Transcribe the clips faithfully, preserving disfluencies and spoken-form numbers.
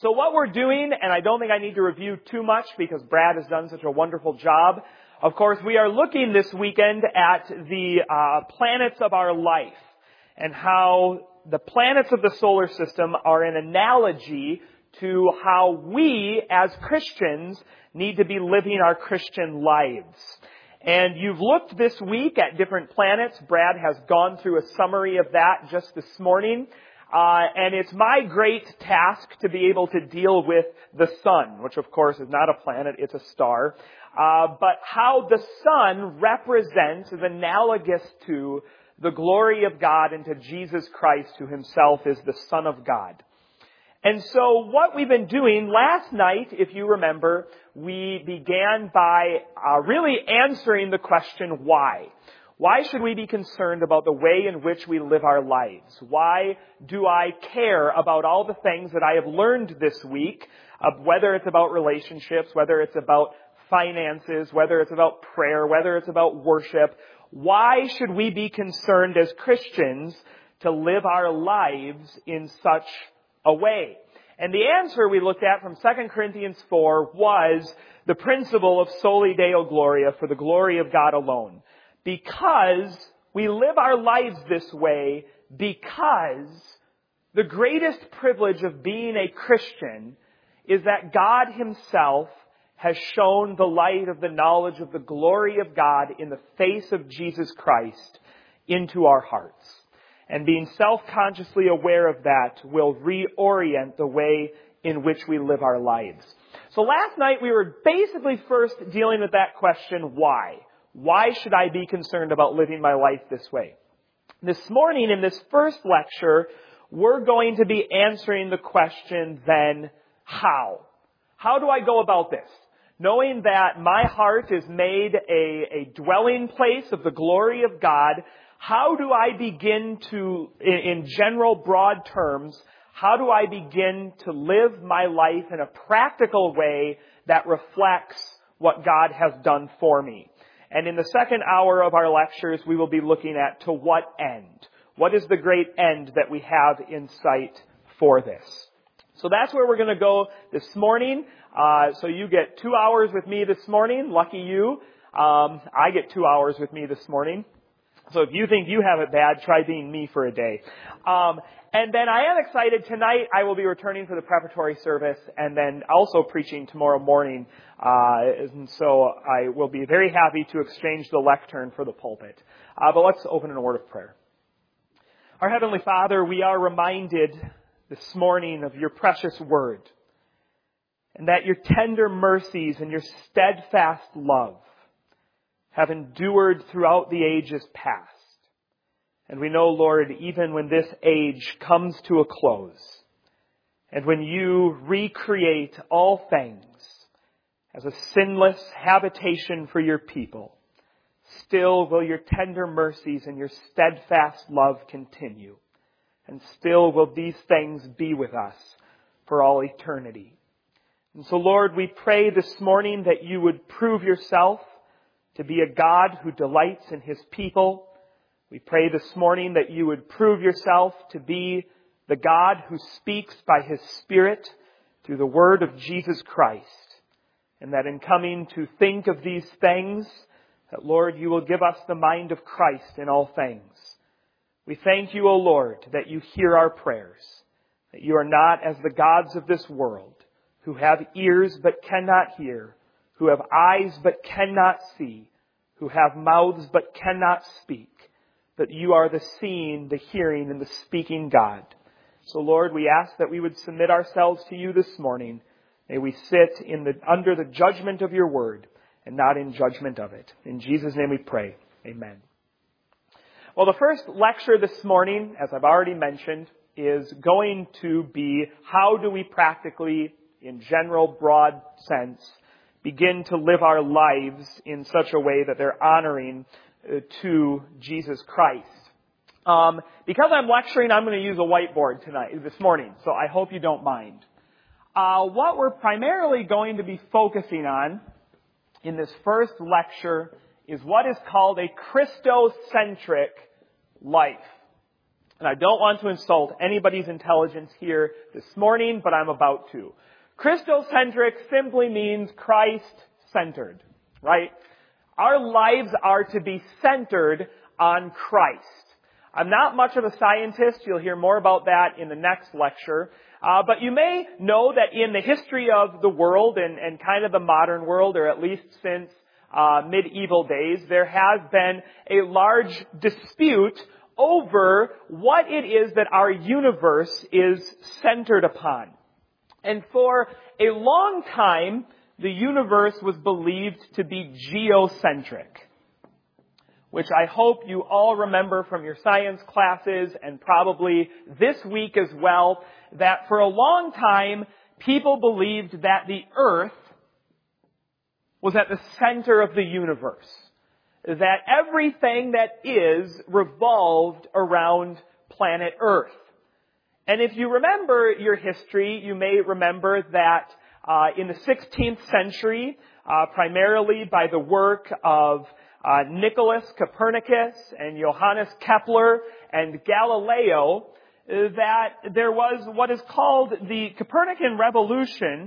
So what we're doing, and I don't think I need to review too much because Brad has done such a wonderful job. Of course, we are looking this weekend at the uh, planets of our life and how the planets of the solar system are an analogy to how we as Christians need to be living our Christian lives. And you've looked this week at different planets. Brad has gone through a summary of that just this morning. Uh, and it's my great task to be able to deal with the sun, which of course is not a planet, it's a star. Uh, but how the sun represents, is analogous to the glory of God and to Jesus Christ, who himself is the Son of God. And so what we've been doing last night, if you remember, we began by uh, really answering the question, why? Why should we be concerned about the way in which we live our lives? Why do I care about all the things that I have learned this week, uh, whether it's about relationships, whether it's about finances, whether it's about prayer, whether it's about worship? Why should we be concerned as Christians to live our lives in such a way? And the answer we looked at from Second Corinthians four was the principle of soli Deo Gloria, for the glory of God alone. Because we live our lives this way, because the greatest privilege of being a Christian is that God himself has shown the light of the knowledge of the glory of God in the face of Jesus Christ into our hearts. And being self-consciously aware of that will reorient the way in which we live our lives. So last night we were basically first dealing with that question, why? Why should I be concerned about living my life this way? This morning in this first lecture, we're going to be answering the question then, how? How do I go about this? Knowing that my heart is made a, a dwelling place of the glory of God, how do I begin to, in, in general broad terms, how do I begin to live my life in a practical way that reflects what God has done for me? And in the second hour of our lectures, we will be looking at to what end? What is the great end that we have in sight for this? So that's where we're going to go this morning. Uh, so you get two hours with me this morning. Lucky you. Um, I get two hours with me this morning. So if you think you have it bad, try being me for a day. Um, and then I am excited. Tonight I will be returning for the preparatory service and then also preaching tomorrow morning. Uh, and so I will be very happy to exchange the lectern for the pulpit. Uh, but let's open in a word of prayer. Our Heavenly Father, we are reminded this morning of your precious word, and that your tender mercies and your steadfast love have endured throughout the ages past. And we know, Lord, even when this age comes to a close, and when you recreate all things as a sinless habitation for your people, still will your tender mercies and your steadfast love continue. And still will these things be with us for all eternity. And so, Lord, we pray this morning that you would prove yourself to be a God who delights in his people. We pray this morning that you would prove yourself to be the God who speaks by his Spirit through the word of Jesus Christ. And that in coming to think of these things, that, Lord, you will give us the mind of Christ in all things. We thank you, O Lord, that you hear our prayers, that you are not as the gods of this world, who have ears but cannot hear, who have eyes but cannot see, who have mouths but cannot speak, but you are the seeing, the hearing, and the speaking God. So, Lord, we ask that we would submit ourselves to you this morning. May we sit in the, under the judgment of your word and not in judgment of it. In Jesus' name we pray. Amen. Well, the first lecture this morning, as I've already mentioned, is going to be how do we practically, in general, broad sense, begin to live our lives in such a way that they're honoring uh, to Jesus Christ. Um, because I'm lecturing, I'm going to use a whiteboard tonight, this morning, so I hope you don't mind. Uh, what we're primarily going to be focusing on in this first lecture is what is called a Christocentric life. And I don't want to insult anybody's intelligence here this morning, but I'm about to. Christocentric simply means Christ-centered, right? Our lives are to be centered on Christ. I'm not much of a scientist. You'll hear more about that in the next lecture. Uh, but you may know that in the history of the world and, and kind of the modern world, or at least since uh, medieval days, there has been a large dispute over what it is that our universe is centered upon. And for a long time, the universe was believed to be geocentric, which I hope you all remember from your science classes and probably this week as well, that for a long time, people believed that the Earth was at the center of the universe, that everything that is revolved around planet Earth. And if you remember your history, you may remember that uh, in the sixteenth century, uh, primarily by the work of Uh, Nicholas Copernicus and Johannes Kepler and Galileo, that there was what is called the Copernican Revolution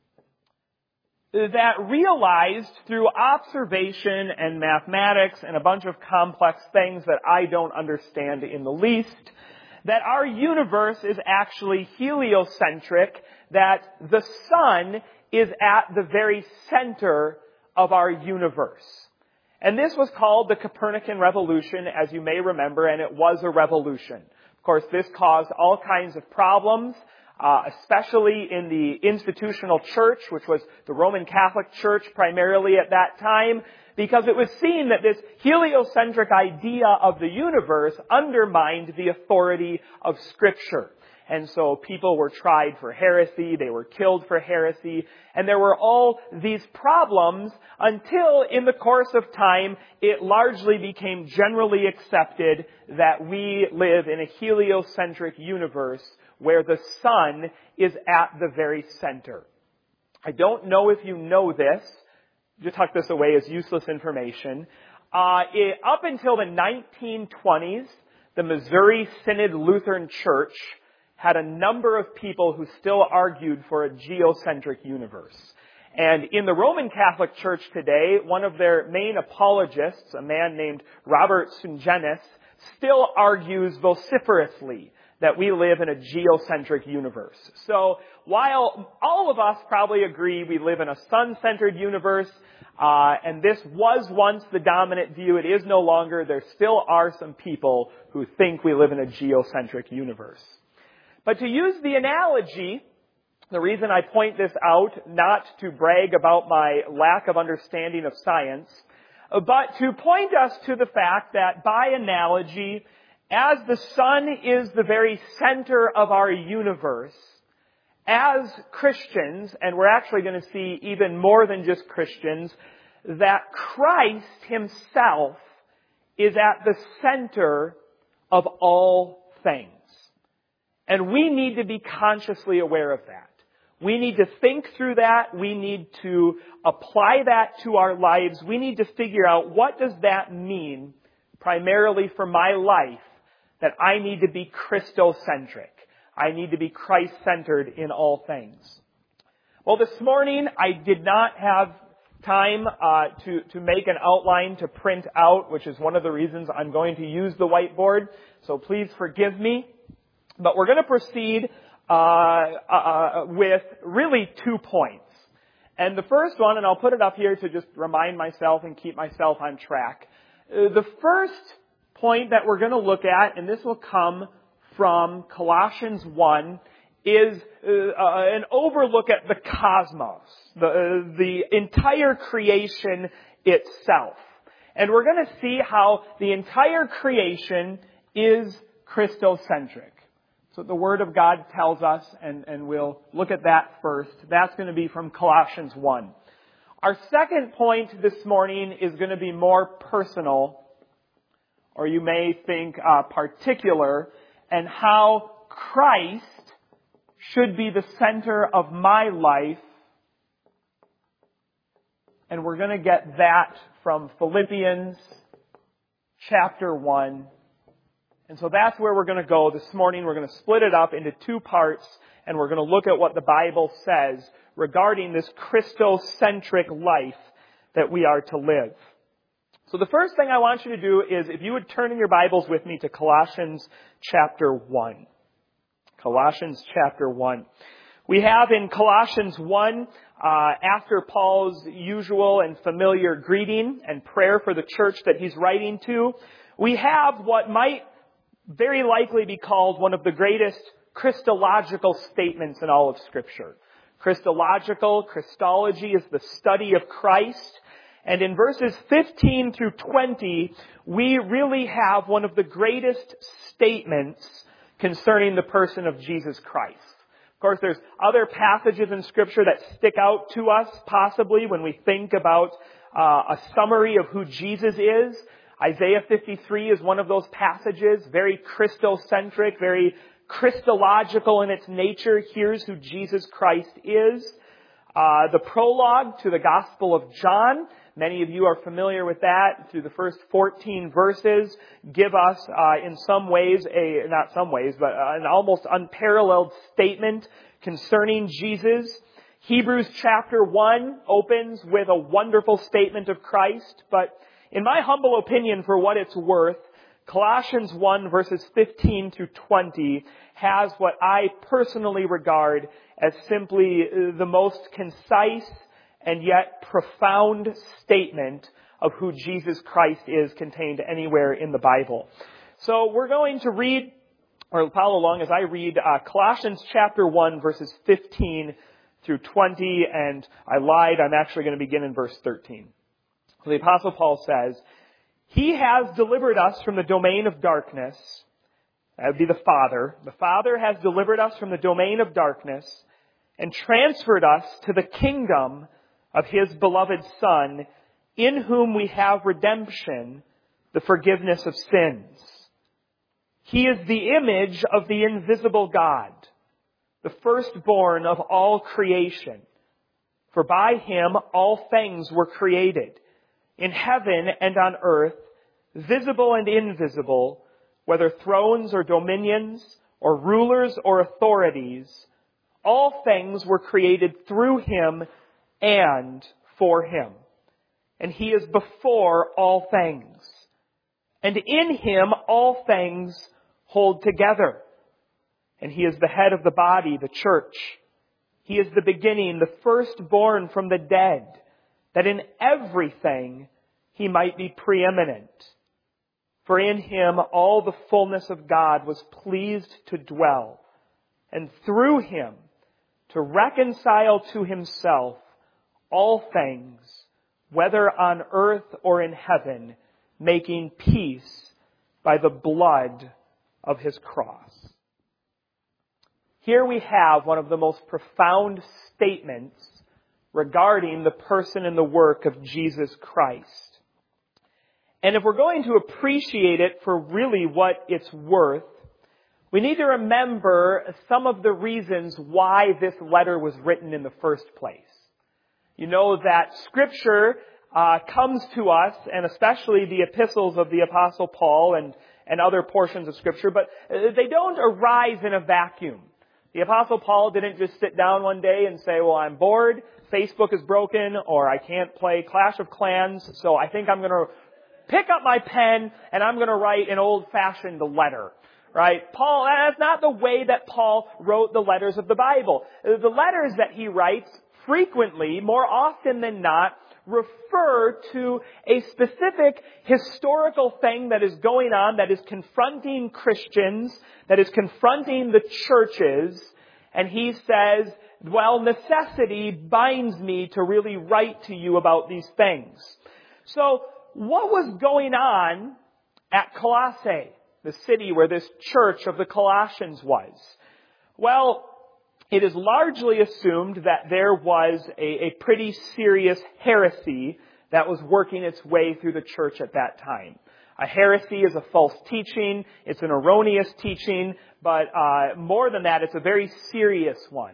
that realized through observation and mathematics and a bunch of complex things that I don't understand in the least, that our universe is actually heliocentric, that the sun is at the very center of our universe. And this was called the Copernican Revolution, as you may remember, and it was a revolution. Of course, this caused all kinds of problems, uh, especially in the institutional church, which was the Roman Catholic Church primarily at that time, because it was seen that this heliocentric idea of the universe undermined the authority of Scripture. And so people were tried for heresy, they were killed for heresy, and there were all these problems until in the course of time it largely became generally accepted that we live in a heliocentric universe where the sun is at the very center. I don't know if you know this, just tuck this away as useless information. Uh, it, up until the nineteen twenties, the Missouri Synod Lutheran Church had a number of people who still argued for a geocentric universe. And in the Roman Catholic Church today, one of their main apologists, a man named Robert Sungenis, still argues vociferously that we live in a geocentric universe. So while all of us probably agree we live in a sun-centered universe, uh, and this was once the dominant view, it is no longer, there still are some people who think we live in a geocentric universe. But to use the analogy, the reason I point this out, not to brag about my lack of understanding of science, but to point us to the fact that by analogy, as the sun is the very center of our universe, as Christians, and we're actually going to see even more than just Christians, that Christ Himself is at the center of all things. And we need to be consciously aware of that. We need to think through that. We need to apply that to our lives. We need to figure out what does that mean primarily for my life, that I need to be Christocentric. I need to be Christ-centered in all things. Well, this morning I did not have time uh, to, to make an outline to print out, which is one of the reasons I'm going to use the whiteboard. So please forgive me. But we're going to proceed uh, uh, with really two points. And the first one, and I'll put it up here to just remind myself and keep myself on track. Uh, the first point that we're going to look at, and this will come from Colossians one, is uh, uh, an overlook at the cosmos, the, uh, the entire creation itself. And we're going to see how the entire creation is Christocentric. So the Word of God tells us, and, and we'll look at that first. That's going to be from Colossians one. Our second point this morning is going to be more personal, or you may think uh, particular, and how Christ should be the center of my life. And we're going to get that from Philippians chapter one And so that's where we're going to go this morning. We're going to split it up into two parts, and we're going to look at what the Bible says regarding this Christocentric life that we are to live. So the first thing I want you to do is, if you would turn in your Bibles with me to Colossians chapter one. Colossians chapter one. We have in Colossians one, uh, after Paul's usual and familiar greeting and prayer for the church that he's writing to, we have what might very likely be called one of the greatest Christological statements in all of Scripture. Christological, Christology is the study of Christ. And in verses fifteen through twenty, we really have one of the greatest statements concerning the person of Jesus Christ. Of course, there's other passages in Scripture that stick out to us, possibly, when we think about uh, a summary of who Jesus is. Isaiah fifty-three is one of those passages, very Christocentric, very Christological in its nature. Here's who Jesus Christ is. Uh, the prologue to the Gospel of John, many of you are familiar with that, through the first fourteen verses, give us, uh, in some ways, a, not some ways, but an almost unparalleled statement concerning Jesus. Hebrews chapter one opens with a wonderful statement of Christ, but in my humble opinion, for what it's worth, Colossians one verses fifteen through twenty has what I personally regard as simply the most concise and yet profound statement of who Jesus Christ is contained anywhere in the Bible. So we're going to read, or follow along as I read, uh, Colossians chapter one verses fifteen through twenty, and I lied, I'm actually going to begin in verse thirteen. So the Apostle Paul says, He has delivered us from the domain of darkness. That would be the Father. The Father has delivered us from the domain of darkness and transferred us to the kingdom of His beloved Son, in whom we have redemption, the forgiveness of sins. He is the image of the invisible God, the firstborn of all creation. For by Him all things were created, in heaven and on earth, visible and invisible, whether thrones or dominions, or rulers or authorities. All things were created through Him and for Him. And He is before all things. And in Him all things hold together. And He is the head of the body, the church. He is the beginning, the firstborn from the dead, that in everything He might be preeminent. For in Him all the fullness of God was pleased to dwell, and through Him to reconcile to Himself all things, whether on earth or in heaven, making peace by the blood of His cross. Here we have one of the most profound statements regarding the person and the work of Jesus Christ. And if we're going to appreciate it for really what it's worth, we need to remember some of the reasons why this letter was written in the first place. You know that Scripture uh, comes to us, and especially the epistles of the Apostle Paul and, and other portions of Scripture, but they don't arise in a vacuum. The Apostle Paul didn't just sit down one day and say, well, I'm bored, Facebook is broken, or I can't play Clash of Clans, so I think I'm going to pick up my pen and I'm going to write an old-fashioned letter. Right? Paul, that's not the way that Paul wrote the letters of the Bible. The letters that he writes frequently, more often than not, refer to a specific historical thing that is going on, that is confronting Christians, that is confronting the churches. And he says, well, necessity binds me to really write to you about these things. So, what was going on at Colossae, the city where this church of the Colossians was? Well, it is largely assumed that there was a, a pretty serious heresy that was working its way through the church at that time. A heresy is a false teaching. It's an erroneous teaching. But uh, more than that, it's a very serious one.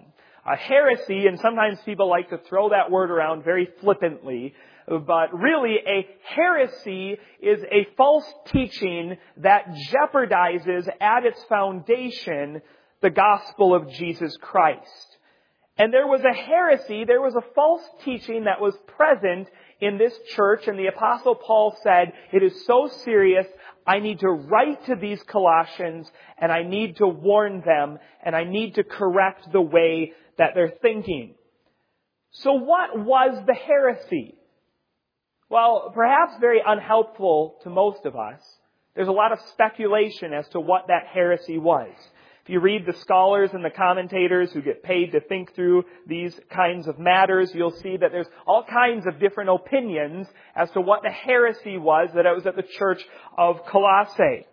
A heresy, and sometimes people like to throw that word around very flippantly, but really a heresy is a false teaching that jeopardizes at its foundation the gospel of Jesus Christ. And there was a heresy, there was a false teaching that was present in this church, and the Apostle Paul said, it is so serious, I need to write to these Colossians, and I need to warn them, and I need to correct the way that they're thinking. So what was the heresy? Well, perhaps very unhelpful to most of us. There's a lot of speculation as to what that heresy was. If you read the scholars and the commentators who get paid to think through these kinds of matters, you'll see that there's all kinds of different opinions as to what the heresy was that it was at the church of Colossae.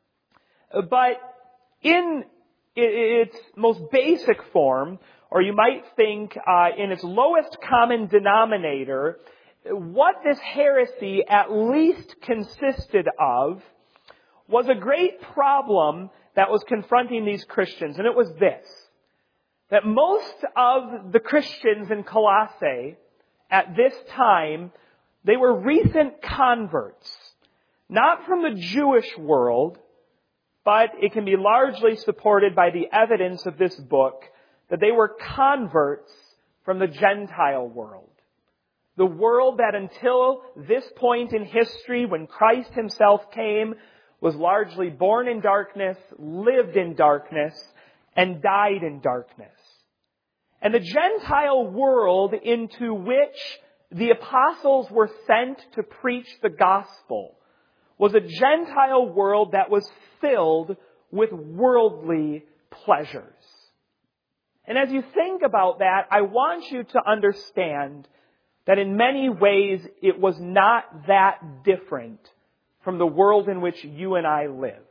But in its most basic form, or you might think uh, in its lowest common denominator, what this heresy at least consisted of was a great problem that was confronting these Christians, and it was this, that most of the Christians in Colossae at this time, they were recent converts, not from the Jewish world, but it can be largely supported by the evidence of this book that they were converts from the Gentile world. The world that until this point in history, when Christ Himself came, was largely born in darkness, lived in darkness, and died in darkness. And the Gentile world into which the apostles were sent to preach the gospel was a Gentile world that was filled with worldly pleasures. And as you think about that, I want you to understand that in many ways it was not that different from the world in which you and I live.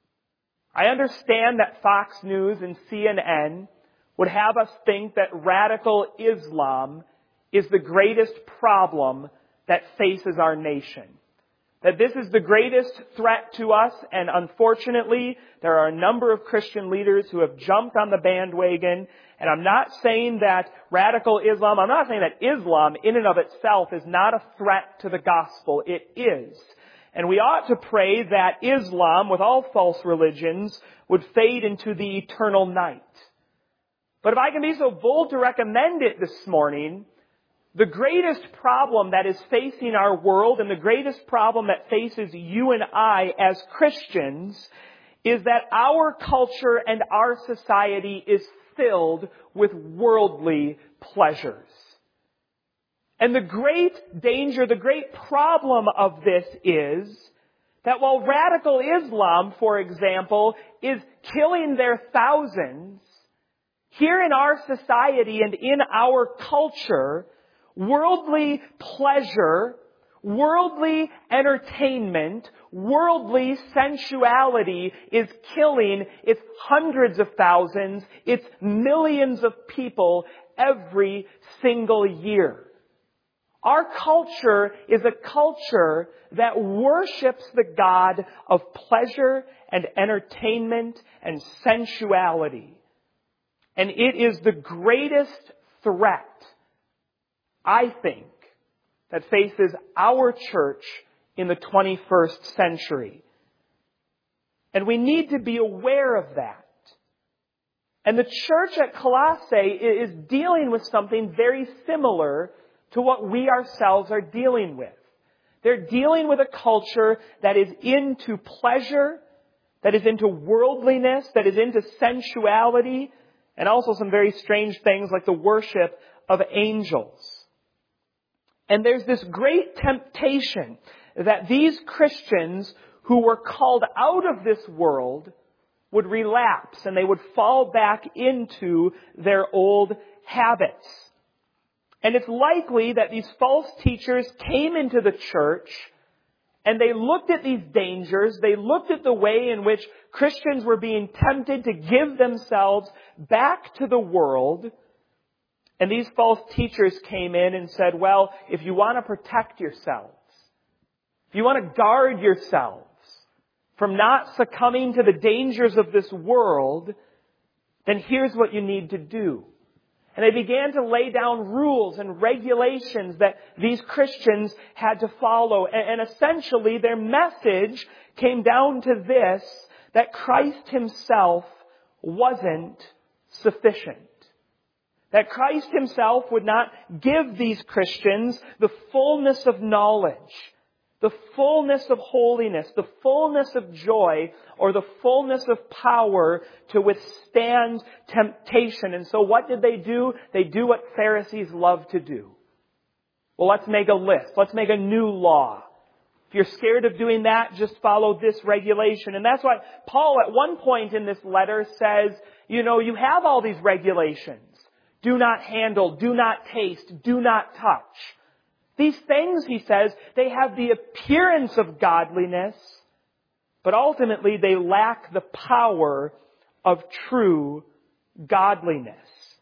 I understand that Fox News and C N N would have us think that radical Islam is the greatest problem that faces our nation. That this is the greatest threat to us, and unfortunately, there are a number of Christian leaders who have jumped on the bandwagon, and I'm not saying that radical Islam, I'm not saying that Islam in and of itself is not a threat to the gospel. It is. And we ought to pray that Islam, with all false religions, would fade into the eternal night. But if I can be so bold to recommend it this morning, the greatest problem that is facing our world and the greatest problem that faces you and I as Christians is that our culture and our society is filled with worldly pleasures. And the great danger, the great problem of this is that while radical Islam, for example, is killing their thousands, here in our society and in our culture, worldly pleasure, worldly entertainment, worldly sensuality is killing its hundreds of thousands, its millions of people every single year. Our culture is a culture that worships the God of pleasure and entertainment and sensuality. And it is the greatest threat, I think, that faces our church in the twenty-first century. And we need to be aware of that. And the church at Colossae is dealing with something very similar to what we ourselves are dealing with. They're dealing with a culture that is into pleasure, that is into worldliness, that is into sensuality, and also some very strange things like the worship of angels. And there's this great temptation that these Christians who were called out of this world would relapse and they would fall back into their old habits. And it's likely that these false teachers came into the church and they looked at these dangers, they looked at the way in which Christians were being tempted to give themselves back to the world. And these false teachers came in and said, well, if you want to protect yourselves, if you want to guard yourselves from not succumbing to the dangers of this world, then here's what you need to do. And they began to lay down rules and regulations that these Christians had to follow. And, and essentially their message came down to this, that Christ Himself wasn't sufficient. That Christ Himself would not give these Christians the fullness of knowledge, the fullness of holiness, the fullness of joy, or the fullness of power to withstand temptation. And so what did they do? They do what Pharisees love to do. Well, let's make a list. Let's make a new law. If you're scared of doing that, just follow this regulation. And that's why Paul at one point in this letter says, you know, you have all these regulations. Do not handle, do not taste, do not touch. These things, he says, they have the appearance of godliness, but ultimately they lack the power of true godliness.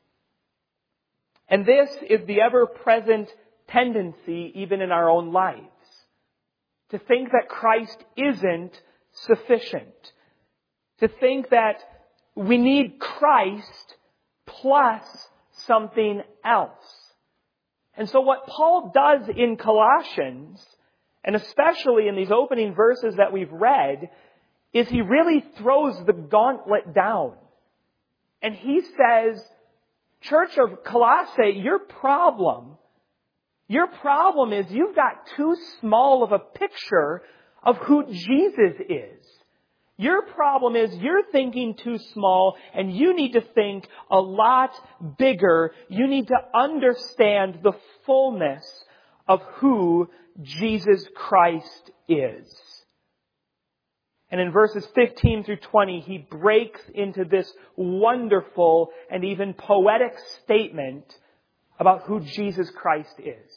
And this is the ever-present tendency even in our own lives, to think that Christ isn't sufficient, to think that we need Christ plus something else. And so what Paul does in Colossians, and especially in these opening verses that we've read, is he really throws the gauntlet down. And he says, Church of Colossae, your problem, your problem is you've got too small of a picture of who Jesus is. Your problem is you're thinking too small, and you need to think a lot bigger. You need to understand the fullness of who Jesus Christ is. And in verses fifteen through twenty, he breaks into this wonderful and even poetic statement about who Jesus Christ is.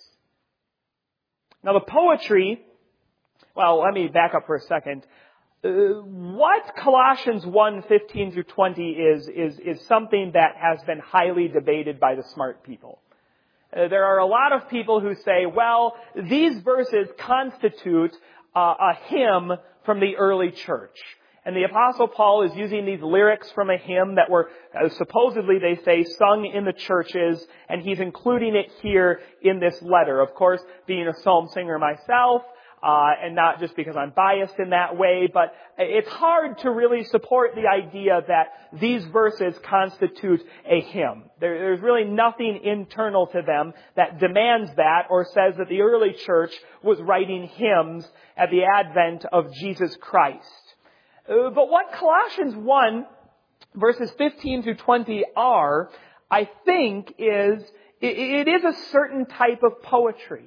Now the poetry, well, let me back up for a second. Uh, what Colossians one, fifteen through twenty is, is, is something that has been highly debated by the smart people. Uh, there are a lot of people who say, well, these verses constitute uh, a hymn from the early church. And the Apostle Paul is using these lyrics from a hymn that were uh, supposedly, they say, sung in the churches, and he's including it here in this letter. Of course, being a psalm singer myself, Uh, and not just because I'm biased in that way, but it's hard to really support the idea that these verses constitute a hymn. There, there's really nothing internal to them that demands that or says that the early church was writing hymns at the advent of Jesus Christ. Uh, but what Colossians one, verses fifteen through twenty are, I think, is it, it is a certain type of poetry.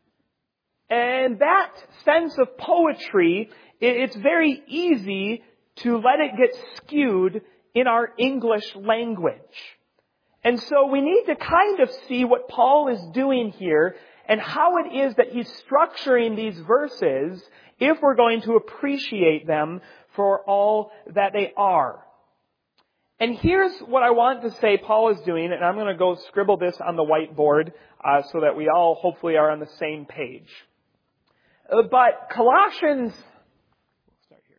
And that sense of poetry, it's very easy to let it get skewed in our English language. And so we need to kind of see what Paul is doing here and how it is that he's structuring these verses if we're going to appreciate them for all that they are. And here's what I want to say Paul is doing, and I'm going to go scribble this on the whiteboard uh, so that we all hopefully are on the same page. Uh, but Colossians, we'll start here.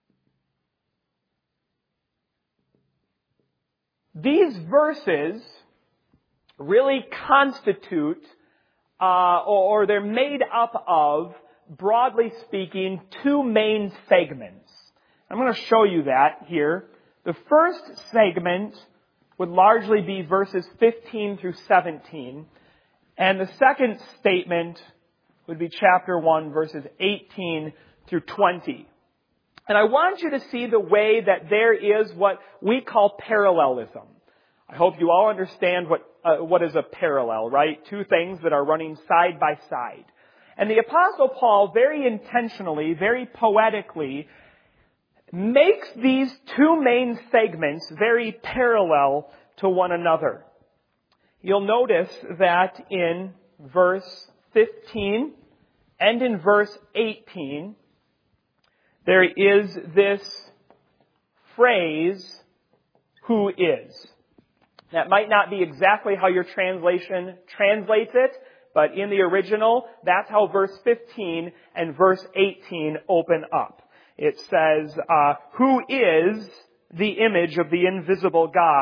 These verses really constitute, uh, or, or they're made up of, broadly speaking, two main segments. I'm going to show you that here. The first segment would largely be verses fifteen through seventeen, and the second statement would be chapter one, verses eighteen through twenty. And I want you to see the way that there is what we call parallelism. I hope you all understand what uh, what is a parallel, right? Two things that are running side by side. And the Apostle Paul very intentionally, very poetically, makes these two main segments very parallel to one another. You'll notice that in verse fifteen and in verse eighteen, there is this phrase, who is. That might not be exactly how your translation translates it, but in the original, that's how verse fifteen and verse eighteen open up. It says, uh, who is the image of the invisible God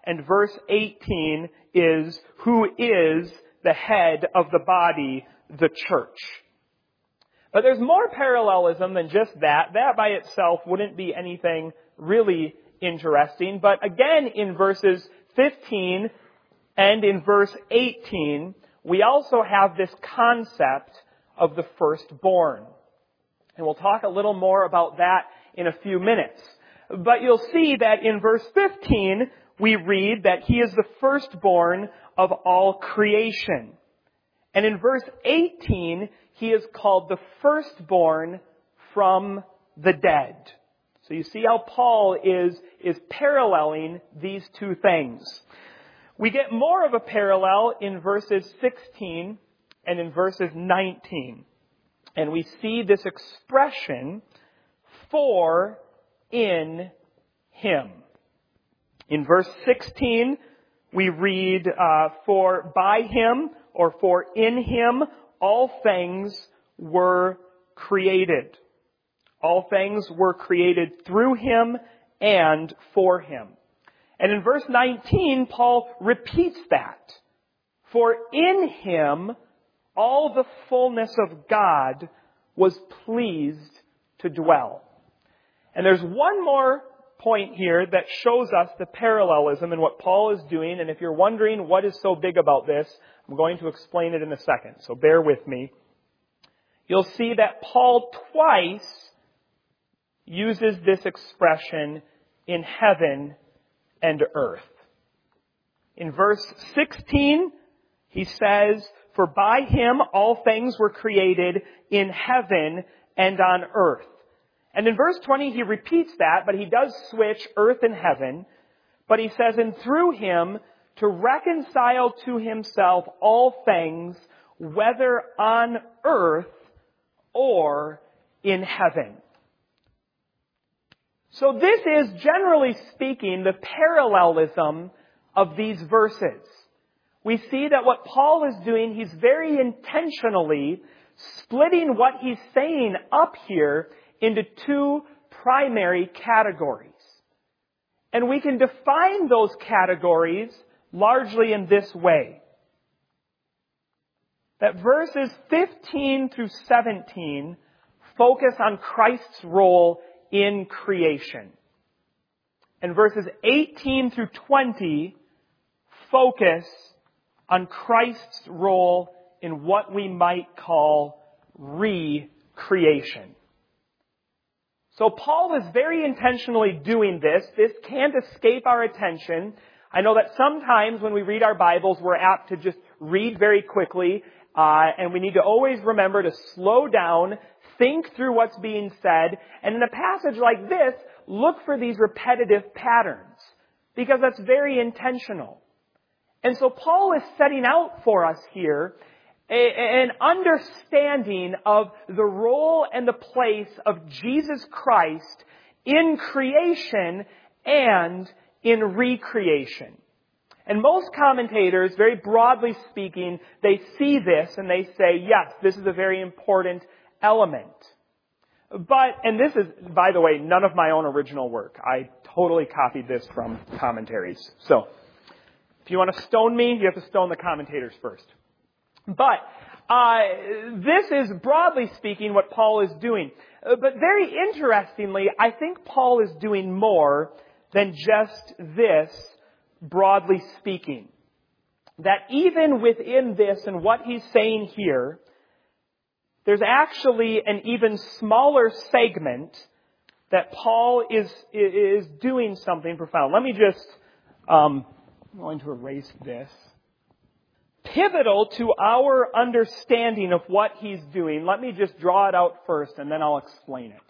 and verse eighteen is who is the head of the body, the church. But there's more parallelism than just that. That by itself wouldn't be anything really interesting. But again, in verses fifteen and in verse eighteen, we also have this concept of the firstborn. And we'll talk a little more about that in a few minutes. But you'll see that in verse fifteen, we read that He is the firstborn of all creation. And in verse eighteen, He is called the firstborn from the dead. So you see how Paul is, is paralleling these two things. We get more of a parallel in verses sixteen and in verses nineteen. And we see this expression, for in Him. In verse sixteen, we read, uh, for by Him, or for in Him, all things were created. All things were created through Him and for Him. And in verse nineteen, Paul repeats that. For in Him, all the fullness of God was pleased to dwell. And there's one more point here that shows us the parallelism in what Paul is doing. And if you're wondering what is so big about this, I'm going to explain it in a second. So bear with me. You'll see that Paul twice uses this expression in heaven and earth. In verse sixteen, he says, for by Him all things were created in heaven and on earth. And in verse twenty, he repeats that, but he does switch earth and heaven. But he says, and through Him to reconcile to Himself all things, whether on earth or in heaven. So this is, generally speaking, the parallelism of these verses. We see that what Paul is doing, he's very intentionally splitting what he's saying up here into two primary categories. And we can define those categories largely in this way. That verses fifteen through seventeen focus on Christ's role in creation. And verses eighteen through twenty focus on Christ's role in what we might call recreation. So Paul is very intentionally doing this. This can't escape our attention. I know that sometimes when we read our Bibles, we're apt to just read very quickly, uh, and we need to always remember to slow down, think through what's being said, and in a passage like this, look for these repetitive patterns, because that's very intentional. And so Paul is setting out for us here a, an understanding of the role and the place of Jesus Christ in creation and in recreation. And most commentators, very broadly speaking, they see this and they say, yes, this is a very important element. But, and this is, by the way, none of my own original work. I totally copied this from commentaries. So, if you want to stone me, you have to stone the commentators first. But uh, this is, broadly speaking, what Paul is doing. Uh, but very interestingly, I think Paul is doing more than just this, broadly speaking. That even within this and what he's saying here, there's actually an even smaller segment that Paul is is doing something profound. Let me just... Um, I'm going to erase this. Pivotal to our understanding of what he's doing, let me just draw it out first and then I'll explain it.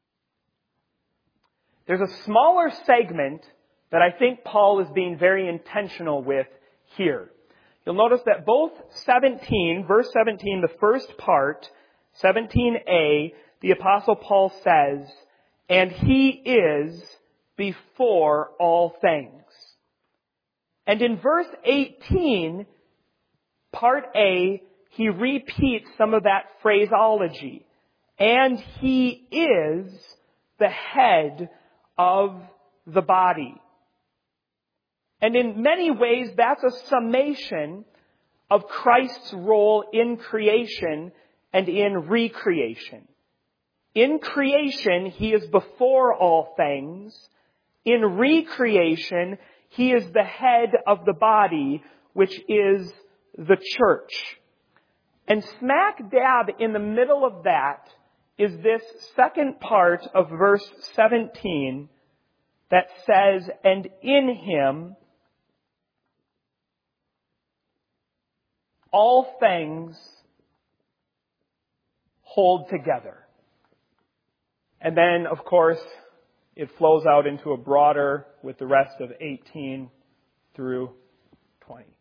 There's a smaller segment that I think Paul is being very intentional with here. You'll notice that both seventeen, verse seventeen, the first part, seventeen a, the Apostle Paul says, and He is before all things. And in verse eighteen, part A, he repeats some of that phraseology. And He is the head of the body. And in many ways, that's a summation of Christ's role in creation and in recreation. In creation, He is before all things. In recreation, He is the head of the body, which is the church. And smack dab in the middle of that is this second part of verse seventeen that says, and in Him all things hold together. And then, of course, it flows out into a broader with the rest of eighteen through twenty.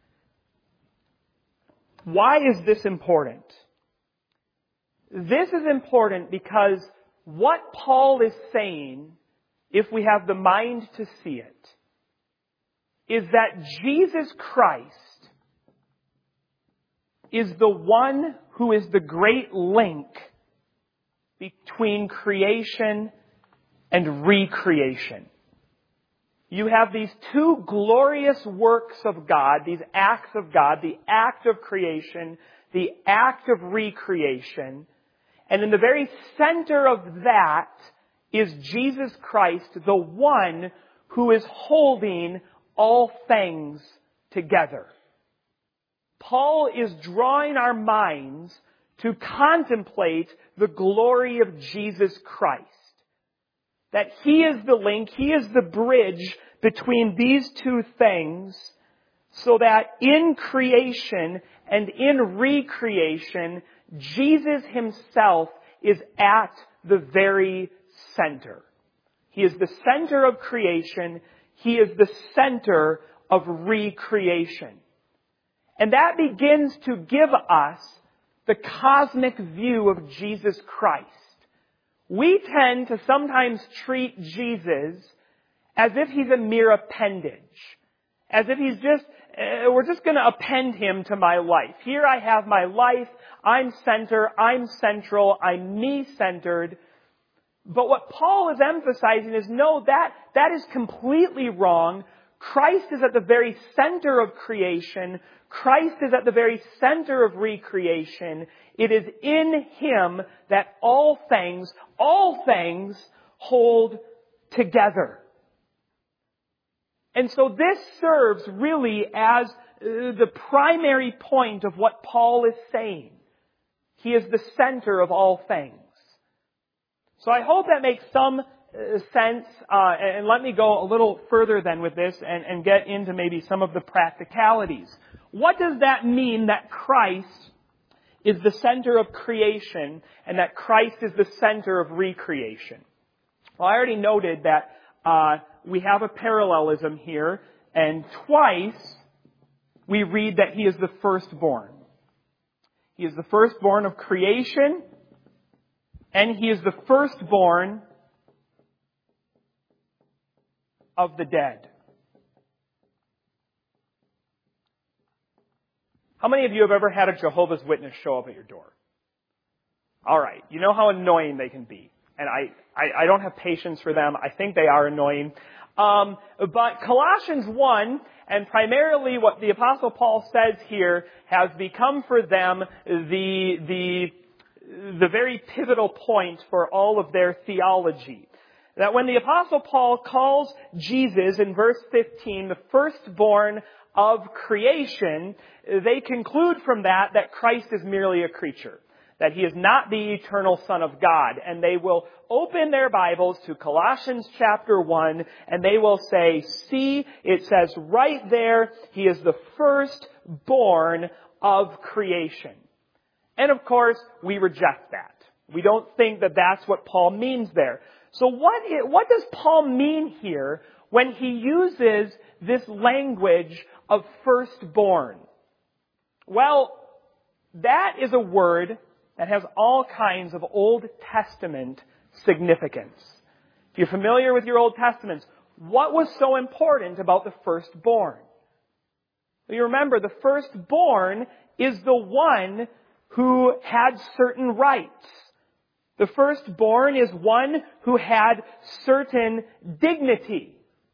Why is this important? This is important because what Paul is saying, if we have the mind to see it, is that Jesus Christ is the one who is the great link between creation and recreation. You have these two glorious works of God, these acts of God, the act of creation, the act of recreation. And in the very center of that is Jesus Christ, the one who is holding all things together. Paul is drawing our minds to contemplate the glory of Jesus Christ. That He is the link, He is the bridge between these two things, so that in creation and in recreation, Jesus Himself is at the very center. He is the center of creation. He is the center of recreation. And that begins to give us the cosmic view of Jesus Christ. We tend to sometimes treat Jesus as if He's a mere appendage. As if He's just, uh, we're just going to append Him to my life. Here I have my life. I'm center. I'm central. I'm me-centered. But what Paul is emphasizing is, no, that, that is completely wrong. Christ is at the very center of creation. Christ is at the very center of recreation. It is in Him that all things, all things hold together. And so this serves really as the primary point of what Paul is saying. He is the center of all things. So I hope that makes some sense, uh, and let me go a little further then with this and, and get into maybe some of the practicalities. What does that mean that Christ is the center of creation and that Christ is the center of recreation? Well, I already noted that uh, we have a parallelism here, and twice we read that He is the firstborn. He is the firstborn of creation, and He is the firstborn of the dead. How many of you have ever had a Jehovah's Witness show up at your door? All right. You know how annoying they can be. And I, I, I don't have patience for them. I think they are annoying. Um, but Colossians one, and primarily what the Apostle Paul says here, has become for them the, the, the very pivotal point for all of their theology. That when the Apostle Paul calls Jesus in verse fifteen the firstborn of creation, they conclude from that that Christ is merely a creature, that He is not the eternal Son of God. And they will open their Bibles to Colossians chapter one, and they will say, see, it says right there, He is the firstborn of creation. And of course, we reject that. We don't think that that's what Paul means there. So what, what does Paul mean here when he uses this language of firstborn? Well, that is a word that has all kinds of Old Testament significance. If you're familiar with your Old Testaments, what was so important about the firstborn? You remember, the firstborn is the one who had certain rights. The firstborn is one who had certain dignity.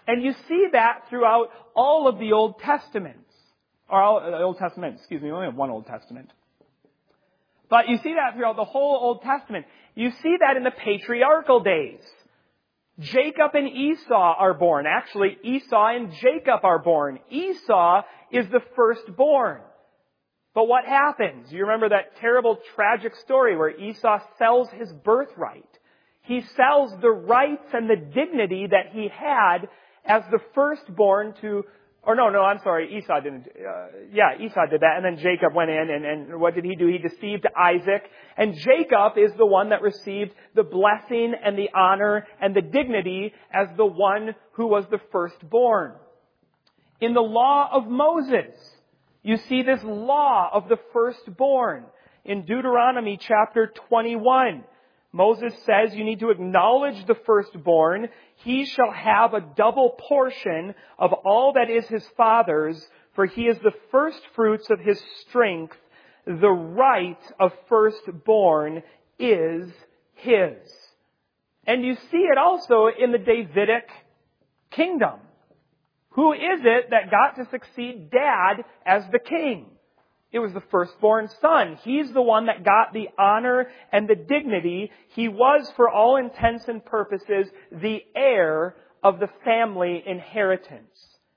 And you see that throughout all of the Old Testaments. Or all, uh, Old Testament, excuse me, we only have one Old Testament. But you see that throughout the whole Old Testament. You see that in the patriarchal days. Jacob and Esau are born. Actually, Esau and Jacob are born. Esau is the firstborn. But what happens? You remember that terrible, tragic story where Esau sells his birthright. He sells the rights and the dignity that he had as the firstborn to, or no, no, I'm sorry, Esau didn't, uh, yeah, Esau did that, and then Jacob went in, and, and what did he do? He deceived Isaac, and Jacob is the one that received the blessing and the honor and the dignity as the one who was the firstborn. In the law of Moses, you see this law of the firstborn. In Deuteronomy chapter twenty-one, Moses says you need to acknowledge the firstborn. He shall have a double portion of all that is his father's, for he is the first fruits of his strength. The right of firstborn is his. And you see it also in the Davidic kingdom. Who is it that got to succeed Dad as the king? It was the firstborn son. He's the one that got the honor and the dignity. He was, for all intents and purposes, the heir of the family inheritance.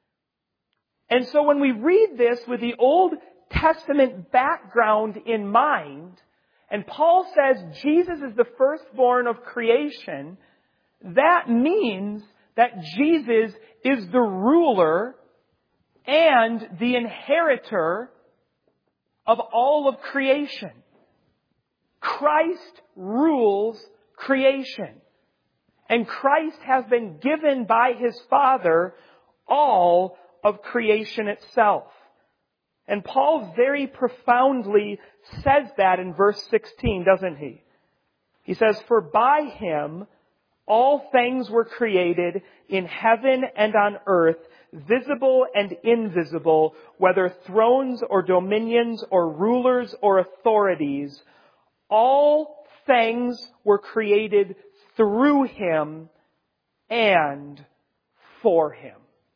And so when we read this with the Old Testament background in mind, and Paul says Jesus is the firstborn of creation, that means that Jesus is the ruler and the inheritor of all of creation. Christ rules creation. And Christ has been given by His Father all of creation itself. And Paul very profoundly says that in verse sixteen, doesn't he? He says, "For by Him all things were created in heaven and on earth, visible and invisible, whether thrones or dominions or rulers or authorities. All things were created through Him and for Him."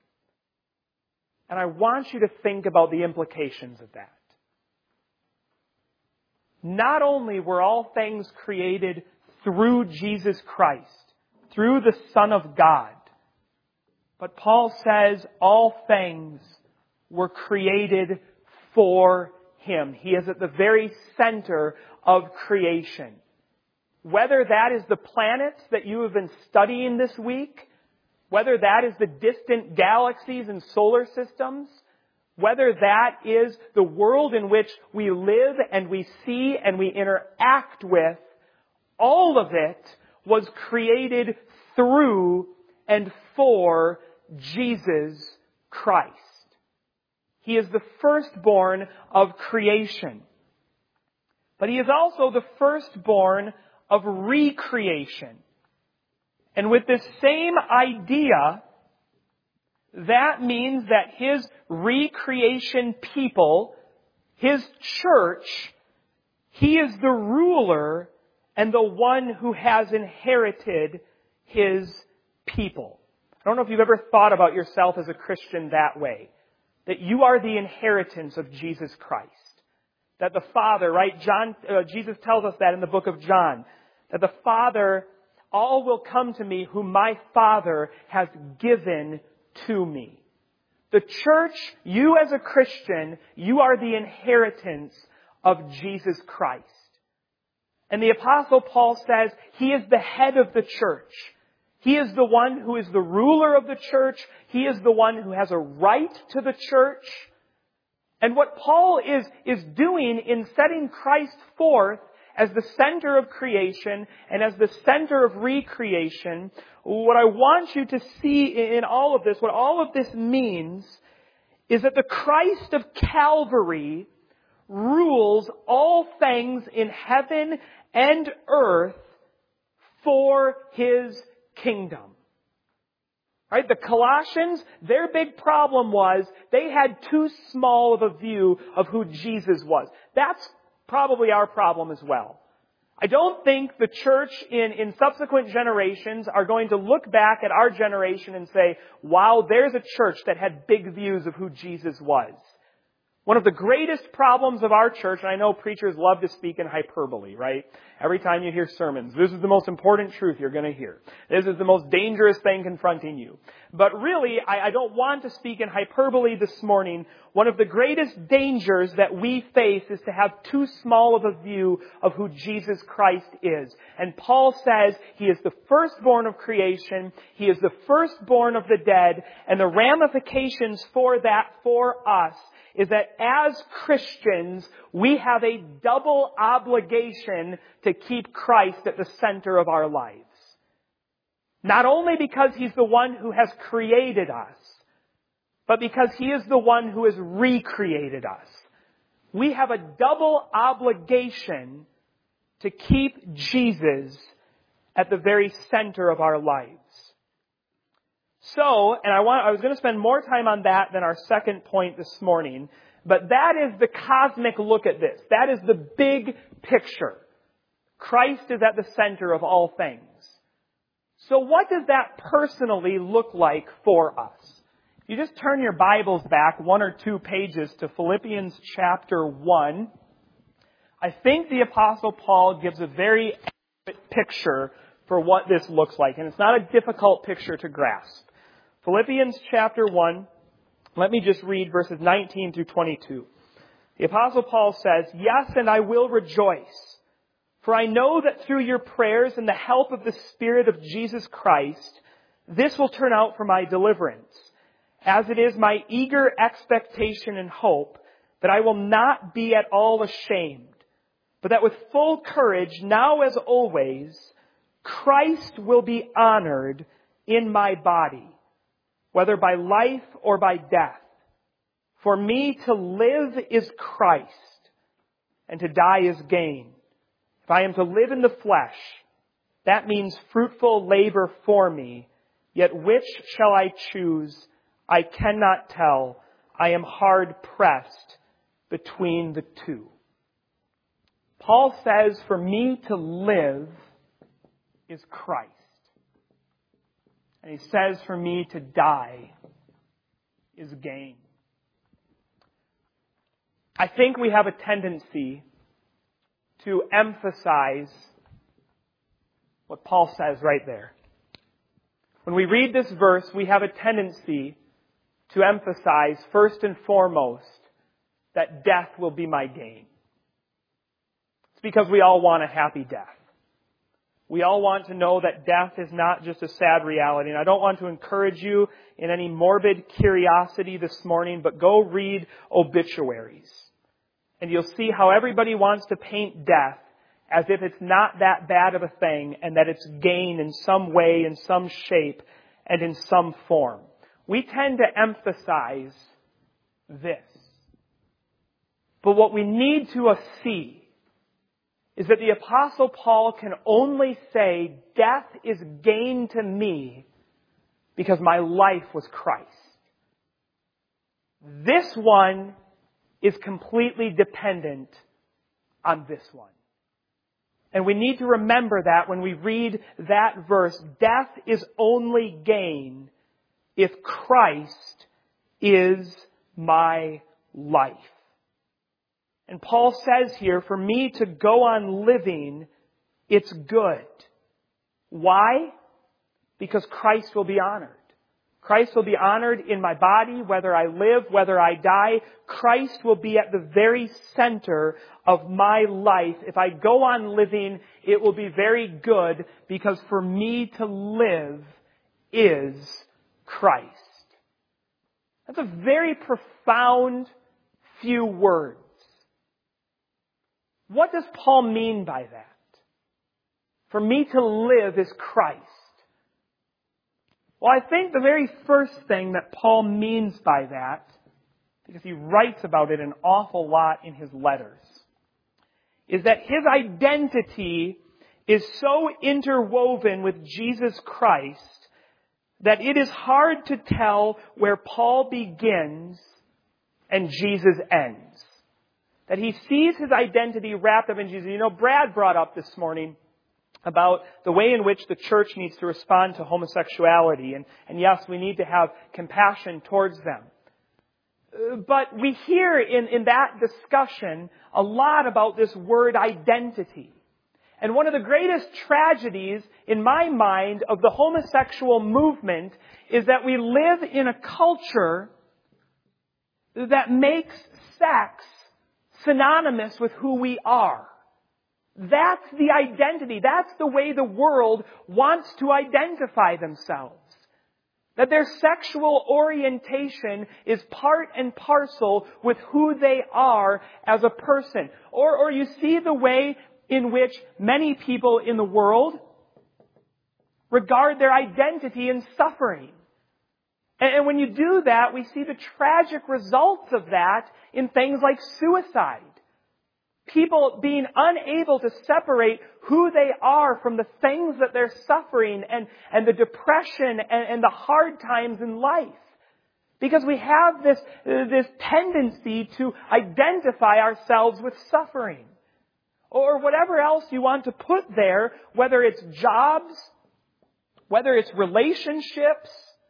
And I want you to think about the implications of that. Not only were all things created through Jesus Christ, through the Son of God, but Paul says all things were created for Him. He is at the very center of creation. Whether that is the planets that you have been studying this week, whether that is the distant galaxies and solar systems, whether that is the world in which we live and we see and we interact with, all of it was created through and for Jesus Christ. He is the firstborn of creation. But He is also the firstborn of recreation. And with this same idea, that means that His recreation people, His church, He is the ruler and the one who has inherited His people. I don't know if you've ever thought about yourself as a Christian that way. That you are the inheritance of Jesus Christ. That the Father, right? John, uh, Jesus tells us that in the book of John. That the Father, all will come to me whom my Father has given to me. The church, you as a Christian, you are the inheritance of Jesus Christ. And the Apostle Paul says He is the head of the church. He is the one who is the ruler of the church. He is the one who has a right to the church. And what Paul is, is doing in setting Christ forth as the center of creation and as the center of recreation, what I want you to see in all of this, what all of this means, is that the Christ of Calvary rules all things in heaven and earth for His kingdom. Right? The Colossians, their big problem was they had too small of a view of who Jesus was. That's probably our problem as well. I don't think the church in, in subsequent generations are going to look back at our generation and say, wow, there's a church that had big views of who Jesus was. One of the greatest problems of our church, and I know preachers love to speak in hyperbole, right? Every time you hear sermons, this is the most important truth you're going to hear. This is the most dangerous thing confronting you. But really, I, I don't want to speak in hyperbole this morning. One of the greatest dangers that we face is to have too small of a view of who Jesus Christ is. And Paul says He is the firstborn of creation, He is the firstborn of the dead, and the ramifications for that for us is that as Christians, we have a double obligation to keep Christ at the center of our lives. Not only because He's the one who has created us, but because He is the one who has recreated us. We have a double obligation to keep Jesus at the very center of our lives. So, and I want, I was going to spend more time on that than our second point this morning, but that is the cosmic look at this. That is the big picture. Christ is at the center of all things. So what does that personally look like for us? You just turn your Bibles back one or two pages to Philippians chapter one. I think the Apostle Paul gives a very accurate picture for what this looks like, and it's not a difficult picture to grasp. Philippians chapter one, let me just read verses nineteen through twenty-two. The Apostle Paul says, "Yes, and I will rejoice, for I know that through your prayers and the help of the Spirit of Jesus Christ, this will turn out for my deliverance, as it is my eager expectation and hope that I will not be at all ashamed, but that with full courage, now as always, Christ will be honored in my body, whether by life or by death. For me to live is Christ, and to die is gain. If I am to live in the flesh, that means fruitful labor for me. Yet which shall I choose? I cannot tell. I am hard pressed between the two." Paul says, for me to live is Christ. And he says, for me to die is gain. I think we have a tendency to emphasize what Paul says right there. When we read this verse, we have a tendency to emphasize, first and foremost, that death will be my gain. It's because we all want a happy death. We all want to know that death is not just a sad reality. And I don't want to encourage you in any morbid curiosity this morning, but go read obituaries. And you'll see how everybody wants to paint death as if it's not that bad of a thing and that it's gain in some way, in some shape, and in some form. We tend to emphasize this. But what we need to see is that the Apostle Paul can only say, death is gain to me because my life was Christ. This one is completely dependent on this one. And we need to remember that when we read that verse. Death is only gain if Christ is my life. And Paul says here, for me to go on living, it's good. Why? Because Christ will be honored. Christ will be honored in my body, whether I live, whether I die. Christ will be at the very center of my life. If I go on living, it will be very good, because for me to live is Christ. That's a very profound few words. What does Paul mean by that? For me to live is Christ. Well, I think the very first thing that Paul means by that, because he writes about it an awful lot in his letters, is that his identity is so interwoven with Jesus Christ that it is hard to tell where Paul begins and Jesus ends. That he sees his identity wrapped up in Jesus. You know, Brad brought up this morning about the way in which the church needs to respond to homosexuality. And, and yes, we need to have compassion towards them. But we hear in, in that discussion a lot about this word identity. And one of the greatest tragedies, in my mind, of the homosexual movement is that we live in a culture that makes sex synonymous with who we are. That's the identity. That's the way the world wants to identify themselves. That their sexual orientation is part and parcel with who they are as a person. Or, or you see the way in which many people in the world regard their identity in suffering. And, and when you do that, we see the tragic results of that in things like suicide. People being unable to separate who they are from the things that they're suffering and, and the depression and, and the hard times in life. Because we have this, uh, this tendency to identify ourselves with suffering. Or whatever else you want to put there, whether it's jobs, whether it's relationships,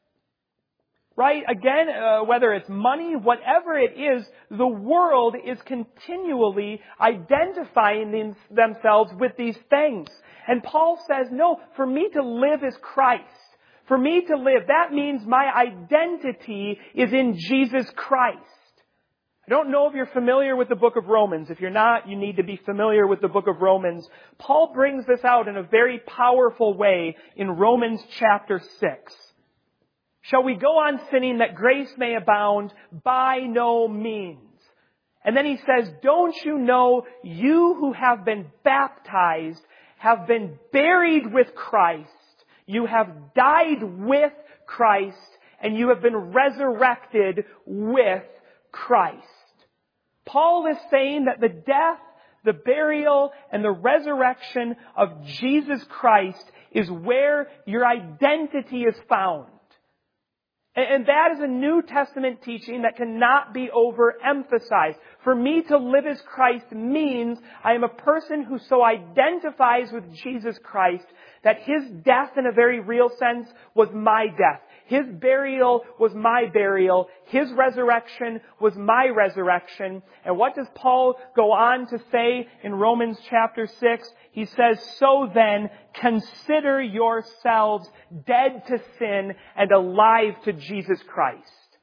right? Again, uh, whether it's money, whatever it is, the world is continually identifying them, themselves with these things. And Paul says, no, for me to live is Christ. For me to live, that means my identity is in Jesus Christ. I don't know if you're familiar with the book of Romans. If you're not, you need to be familiar with the book of Romans. Paul brings this out in a very powerful way in Romans chapter six. Shall we go on sinning that grace may abound? By no means. And then he says, don't you know you who have been baptized have been buried with Christ. You have died with Christ and you have been resurrected with Christ. Paul is saying that the death, the burial, and the resurrection of Jesus Christ is where your identity is found. And that is a New Testament teaching that cannot be overemphasized. For me to live as Christ means I am a person who so identifies with Jesus Christ that His death in a very real sense was my death. His burial was my burial. His resurrection was my resurrection. And what does Paul go on to say in Romans chapter six? He says, so then, consider yourselves dead to sin and alive to Jesus Christ.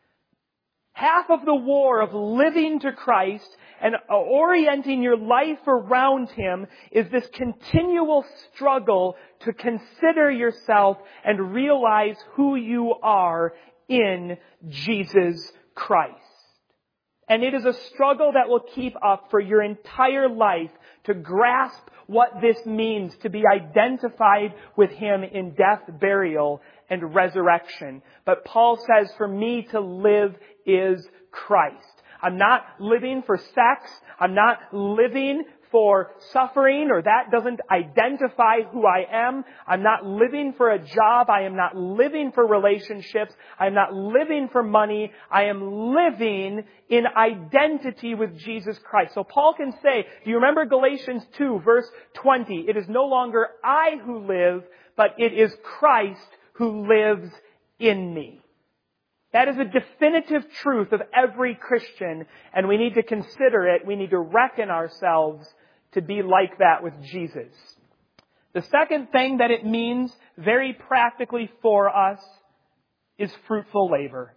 Half of the war of living to Christ and orienting your life around Him is this continual struggle to consider yourself and realize who you are in Jesus Christ. And it is a struggle that will keep up for your entire life to grasp what this means to be identified with Him in death, burial, and resurrection. But Paul says, for me to live is Christ. I'm not living for sex. I'm not living for suffering, or that doesn't identify who I am. I'm not living for a job. I am not living for relationships. I'm not living for money. I am living in identity with Jesus Christ. So Paul can say, do you remember Galatians two, verse twenty? It is no longer I who live, but it is Christ who lives in me. That is a definitive truth of every Christian, and we need to consider it. We need to reckon ourselves to be like that with Jesus. The second thing that it means very practically for us is fruitful labor.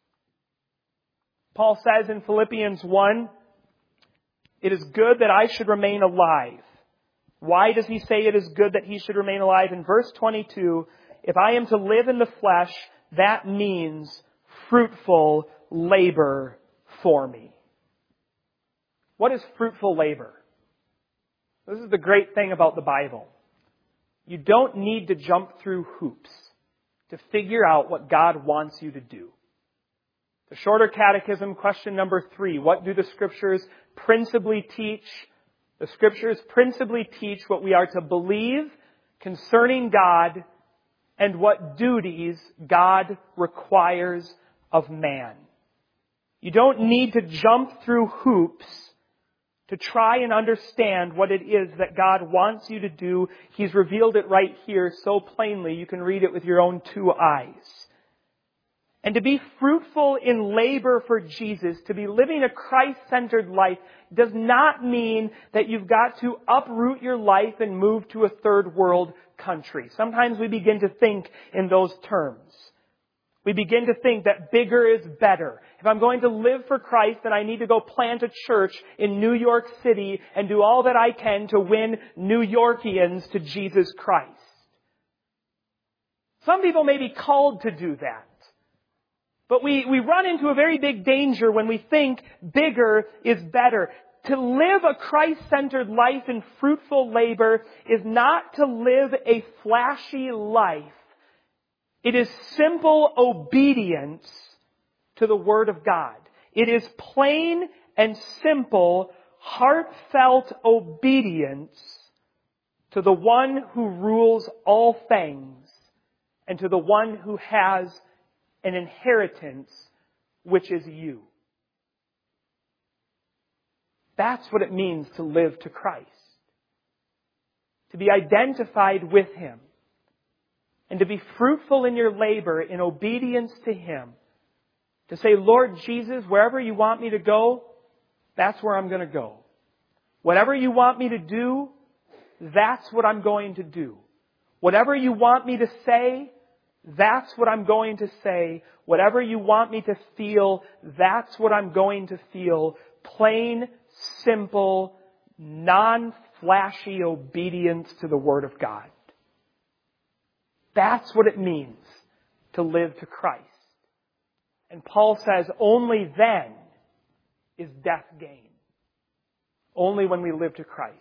Paul says in Philippians one, it is good that I should remain alive. Why does he say it is good that he should remain alive? In verse twenty-two, if I am to live in the flesh, that means fruitful labor for me. What is fruitful labor? This is the great thing about the Bible. You don't need to jump through hoops to figure out what God wants you to do. The Shorter Catechism, question number three, what do the Scriptures principally teach? The Scriptures principally teach what we are to believe concerning God and what duties God requires of man. You don't need to jump through hoops to try and understand what it is that God wants you to do. He's revealed it right here so plainly you can read it with your own two eyes. And to be fruitful in labor for Jesus, to be living a Christ-centered life, does not mean that you've got to uproot your life and move to a third world country. Sometimes we begin to think in those terms. We begin to think that bigger is better. If I'm going to live for Christ, then I need to go plant a church in New York City and do all that I can to win New Yorkians to Jesus Christ. Some people may be called to do that. But we, we run into a very big danger when we think bigger is better. To live a Christ-centered life in fruitful labor is not to live a flashy life. It is simple obedience to the Word of God. It is plain and simple, heartfelt obedience to the one who rules all things and to the one who has an inheritance, which is you. That's what it means to live to Christ. To be identified with Him. And to be fruitful in your labor in obedience to Him. To say, Lord Jesus, wherever you want me to go, that's where I'm going to go. Whatever you want me to do, that's what I'm going to do. Whatever you want me to say, that's what I'm going to say. Whatever you want me to feel, that's what I'm going to feel. Plain, simple, non-flashy obedience to the Word of God. That's what it means to live to Christ. And Paul says only then is death gain. Only when we live to Christ.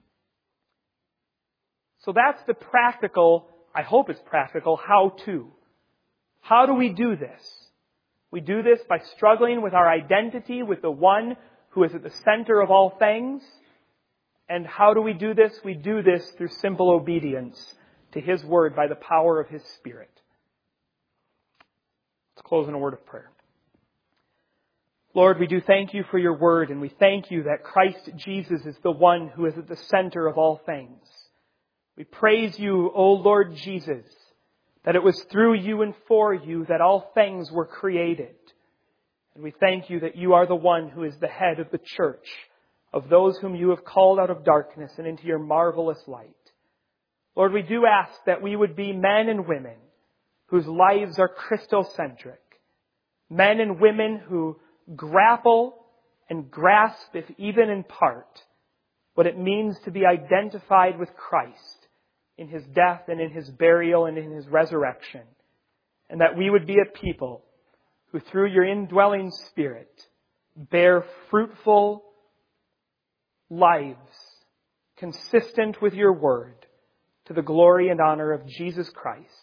So that's the practical, I hope it's practical, how to. How do we do this? We do this by struggling with our identity with the one who is at the center of all things. And how do we do this? We do this through simple obedience to His Word by the power of His Spirit. Let's close in a word of prayer. Lord, we do thank You for Your Word, and we thank You that Christ Jesus is the one who is at the center of all things. We praise You, O Lord Jesus, that it was through You and for You that all things were created. And we thank You that You are the one who is the head of the church, of those whom You have called out of darkness and into Your marvelous light. Lord, we do ask that we would be men and women whose lives are Christocentric. Men and women who grapple and grasp, if even in part, what it means to be identified with Christ in His death and in His burial and in His resurrection. And that we would be a people who through Your indwelling Spirit bear fruitful lives consistent with Your Word, to the glory and honor of Jesus Christ.